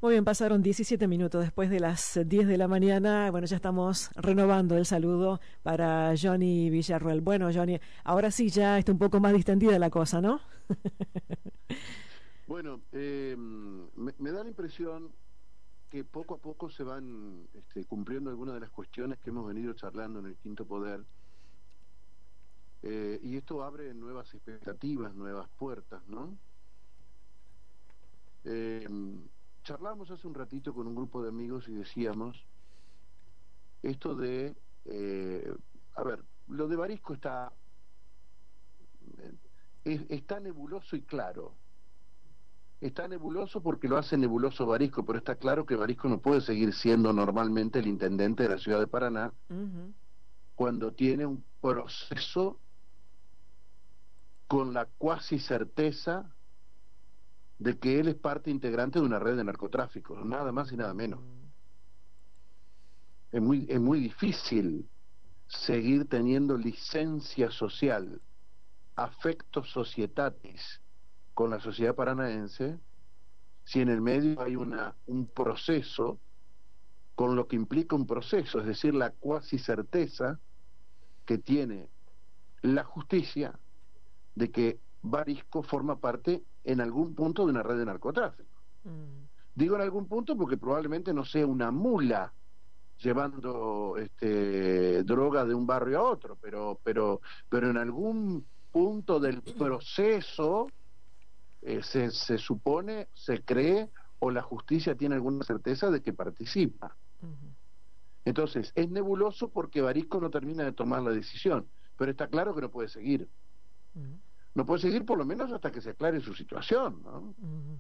Muy bien, pasaron 17 minutos después de las 10 de la mañana. Bueno, ya estamos renovando el saludo para Johnny Villarruel. Bueno, Johnny, ahora sí ya está un poco más distendida la cosa, ¿no? Bueno, me da la impresión que poco a poco se van cumpliendo algunas de las cuestiones que hemos venido charlando en el Quinto Poder, y esto abre nuevas expectativas, nuevas puertas, ¿no? Eh, Charlábamos hace un ratito con un grupo de amigos y decíamos esto de, a ver, lo de Barisco está nebuloso y claro. Está nebuloso porque lo hace nebuloso Barisco, pero está claro que Barisco no puede seguir siendo normalmente el intendente de la ciudad de Paraná Ujú. cuando tiene un proceso con la cuasi certeza de que él es parte integrante de una red de narcotráfico, nada más y nada menos. Es muy difícil seguir teniendo licencia social, affecto societatis con la sociedad paranaense si en el medio hay un proceso con lo que implica un proceso, es decir, la cuasi certeza que tiene la justicia de que Barisco forma parte en algún punto de una red de narcotráfico. Mm. Digo en algún punto porque probablemente no sea una mula llevando droga de un barrio a otro, pero en algún punto del proceso se supone, se cree o la justicia tiene alguna certeza de que participa. Ujú. Entonces, es nebuloso porque Barisco no termina de tomar la decisión, pero está claro que no puede seguir. Ujú. No puede seguir por lo menos hasta que se aclare su situación, ¿no? Ujú.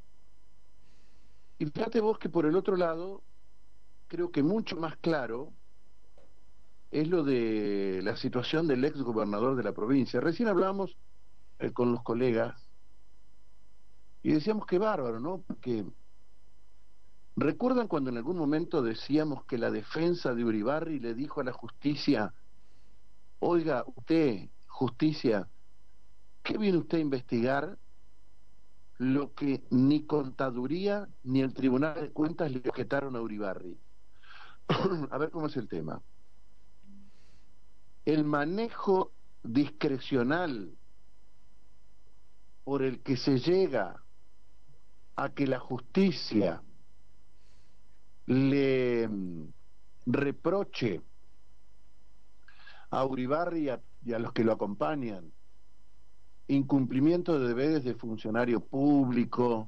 Y fíjate vos que por el otro lado, creo que mucho más claro es lo de la situación del ex gobernador de la provincia. Recién hablamos con los colegas y decíamos que bárbaro, ¿no? Porque recuerdan cuando en algún momento decíamos que la defensa de Uribarri le dijo a la justicia: oiga, usted, justicia, ¿qué viene usted a investigar lo que ni Contaduría ni el Tribunal de Cuentas le objetaron a Uribarri? A ver cómo es el tema. El manejo discrecional por el que se llega a que la justicia le reproche a Uribarri y a los que lo acompañan incumplimiento de deberes de funcionario público,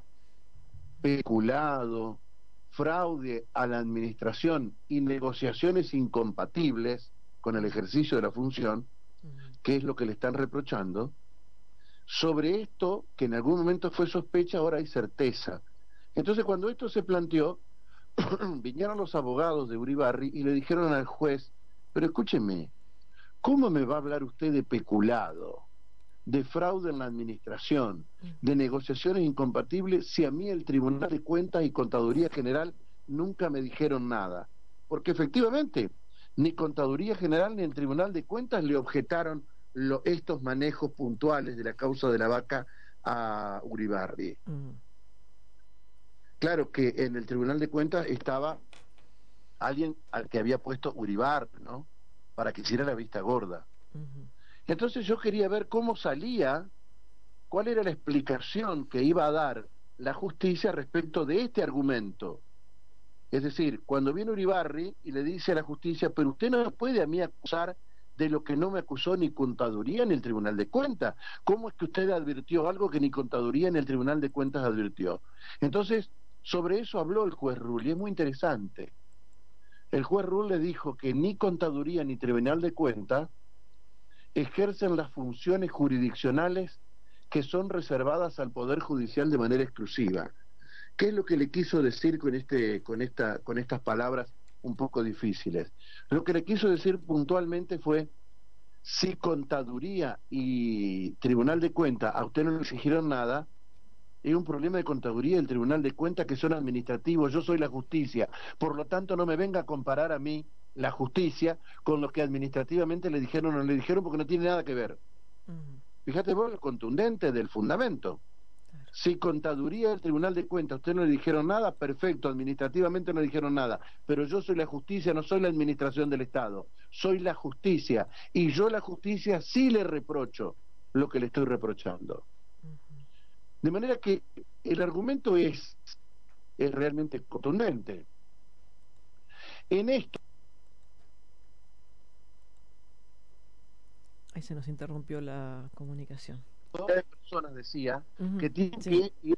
peculado, fraude a la administración y negociaciones incompatibles con el ejercicio de la función, Ujú. que es lo que le están reprochando. Sobre esto, que en algún momento fue sospecha, ahora hay certeza. Entonces, cuando esto se planteó, vinieron los abogados de Uribarri y le dijeron al juez: pero escúcheme, ¿cómo me va a hablar usted de peculado, de fraude en la administración, de negociaciones incompatibles, si a mí el Tribunal de Cuentas y Contaduría General nunca me dijeron nada? Porque efectivamente, ni Contaduría General ni el Tribunal de Cuentas le objetaron estos manejos puntuales de la causa de la vaca a Uribarri. Ujú. Claro que en el Tribunal de Cuentas estaba alguien al que había puesto Uribarri, ¿no? Para que hiciera la vista gorda. Ujú. Entonces yo quería ver cómo salía, cuál era la explicación que iba a dar la justicia respecto de este argumento. Es decir, cuando viene Uribarri y le dice a la justicia: pero usted no puede a mí acusar de lo que no me acusó ni Contaduría ni el Tribunal de Cuentas. ¿Cómo es que usted advirtió algo que ni Contaduría ni el Tribunal de Cuentas advirtió? Entonces, sobre eso habló el juez Rull, y es muy interesante. El juez Rull le dijo que ni Contaduría ni Tribunal de Cuentas ejercen las funciones jurisdiccionales que son reservadas al Poder Judicial de manera exclusiva. ¿Qué es lo que le quiso decir con estas palabras un poco difíciles? Lo que le quiso decir puntualmente fue: si Contaduría y Tribunal de Cuentas a usted no le exigieron nada, es un problema de Contaduría y el Tribunal de Cuentas, que son administrativos, yo soy la justicia, por lo tanto no me venga a comparar a mí, la justicia, con lo que administrativamente le dijeron o no le dijeron, porque no tiene nada que ver. Ujú. Fíjate vos lo contundente del fundamento. Claro. Si Contaduría del Tribunal de Cuentas, usted no le dijeron nada, perfecto, administrativamente no le dijeron nada, pero yo soy la justicia, no soy la administración del Estado, soy la justicia, y yo a la justicia sí le reprocho lo que le estoy reprochando. De manera que el argumento es realmente contundente. En esto... Ahí se nos interrumpió la comunicación. Todas las personas decía que tienen que ir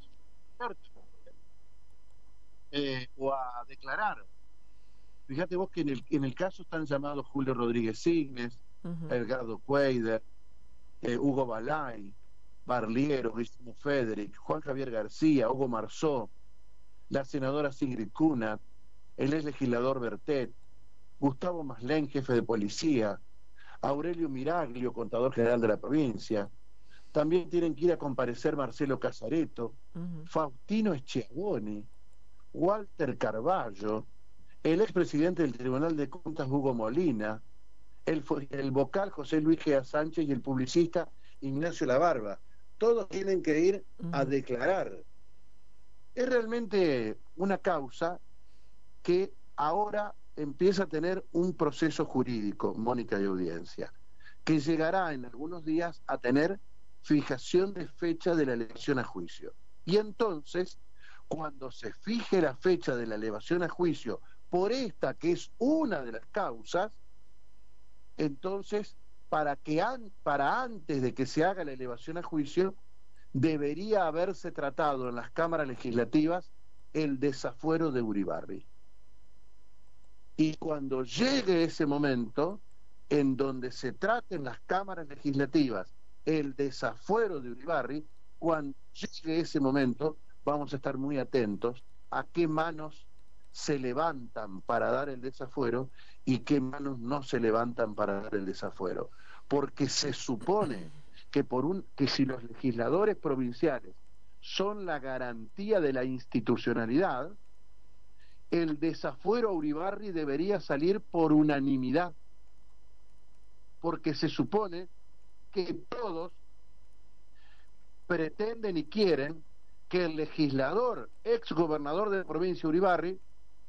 o a declarar. Fíjate vos que en el caso están llamados Julio Rodríguez Signes, Edgardo Cueyder, Hugo Balay, Barliero, Guillermo Federic, Juan Javier García, Hugo Marzó, la senadora Sigrid Kunat, el ex legislador Bertet, Gustavo Maslén, jefe de policía, Aurelio Miraglio, contador general de la provincia. También tienen que ir a comparecer Marcelo Casareto, Faustino Schiavone, Walter Carballo, el expresidente del Tribunal de Cuentas Hugo Molina, el vocal José Luis Gea Sánchez y el publicista Ignacio Labarba. Todos tienen que ir a declarar. Es realmente una causa que ahora empieza a tener un proceso jurídico, Mónica, de audiencia, que llegará en algunos días a tener fijación de fecha de la elevación a juicio. Y entonces, cuando se fije la fecha de la elevación a juicio por esta que es una de las causas, entonces para antes de que se haga la elevación a juicio debería haberse tratado en las cámaras legislativas el desafuero de Uribarri. Y cuando llegue ese momento en donde se trate en las cámaras legislativas el desafuero de Uribarri, cuando llegue ese momento vamos a estar muy atentos a qué manos se levantan para dar el desafuero y qué manos no se levantan para dar el desafuero, porque se supone que si los legisladores provinciales son la garantía de la institucionalidad, el desafuero a Uribarri debería salir por unanimidad, porque se supone que todos pretenden y quieren que el legislador, ex gobernador de la provincia Uribarri,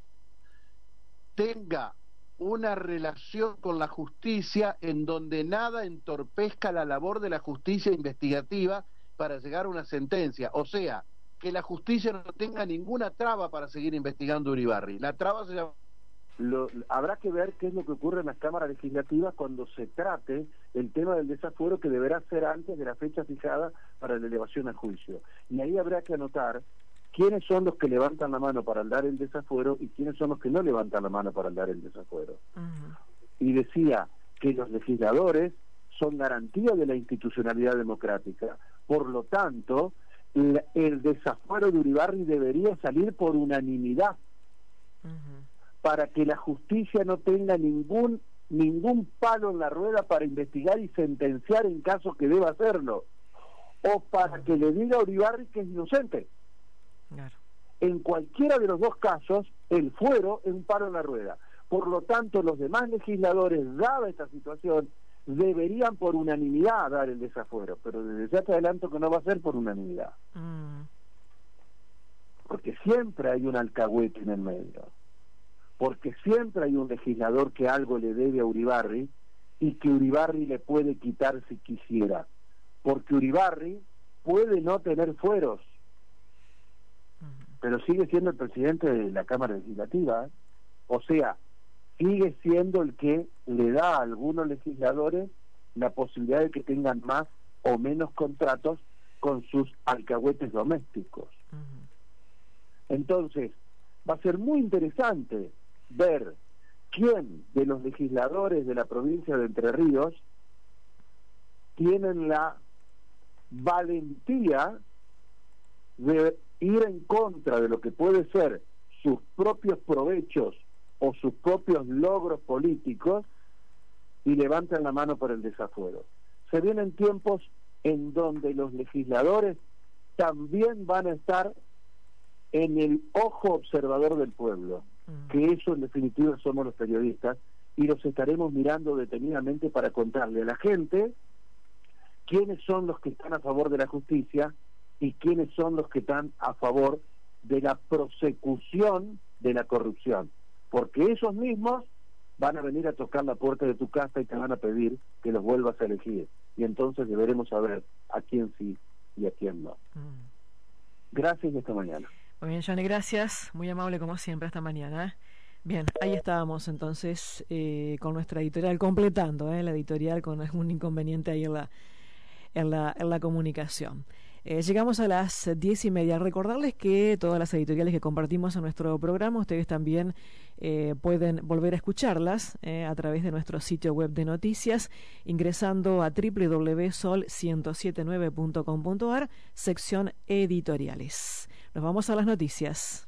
tenga una relación con la justicia en donde nada entorpezca la labor de la justicia investigativa para llegar a una sentencia, o sea, que la justicia no tenga ninguna traba para seguir investigando Uribarri. La traba se llama... Habrá que ver qué es lo que ocurre en las cámaras legislativas cuando se trate el tema del desafuero, que deberá ser antes de la fecha fijada para la elevación a juicio. Y ahí habrá que anotar quiénes son los que levantan la mano para dar el desafuero y quiénes son los que no levantan la mano para dar el desafuero. Y decía que los legisladores son garantía de la institucionalidad democrática. Por lo tanto, el desafuero de Uribarri debería salir por unanimidad, para que la justicia no tenga ningún palo en la rueda para investigar y sentenciar en caso que deba hacerlo, o para que le diga a Uribarri que es inocente. Claro. En cualquiera de los dos casos, el fuero es un palo en la rueda. Por lo tanto, los demás legisladores, dada esta situación, deberían por unanimidad dar el desafuero, pero desde ya te adelanto que no va a ser por unanimidad, porque siempre hay un alcahuete en el medio, porque siempre hay un legislador que algo le debe a Uribarri y que Uribarri le puede quitar si quisiera, porque Uribarri puede no tener fueros, pero sigue siendo el presidente de la Cámara Legislativa, o sea, sigue siendo el que le da a algunos legisladores la posibilidad de que tengan más o menos contratos con sus alcahuetes domésticos. Entonces, va a ser muy interesante ver quién de los legisladores de la provincia de Entre Ríos tienen la valentía de ir en contra de lo que puede ser sus propios provechos o sus propios logros políticos y levantan la mano por el desafuero. Se vienen tiempos en donde los legisladores también van a estar en el ojo observador del pueblo, que eso en definitiva somos los periodistas, y los estaremos mirando detenidamente para contarle a la gente quiénes son los que están a favor de la justicia y quiénes son los que están a favor de la prosecución de la corrupción, porque esos mismos van a venir a tocar la puerta de tu casa y te van a pedir que los vuelvas a elegir, y entonces deberemos saber a quién sí y a quién no. Gracias y hasta mañana. Muy bien, Johnny, gracias, muy amable como siempre, hasta mañana. Bien, ahí estábamos entonces con nuestra editorial, completando la editorial con algún inconveniente ahí en la comunicación. Llegamos a las 10:30. Recordarles que todas las editoriales que compartimos en nuestro programa, ustedes también pueden volver a escucharlas a través de nuestro sitio web de noticias, ingresando a www.sol1079.com.ar, sección editoriales. Nos vamos a las noticias.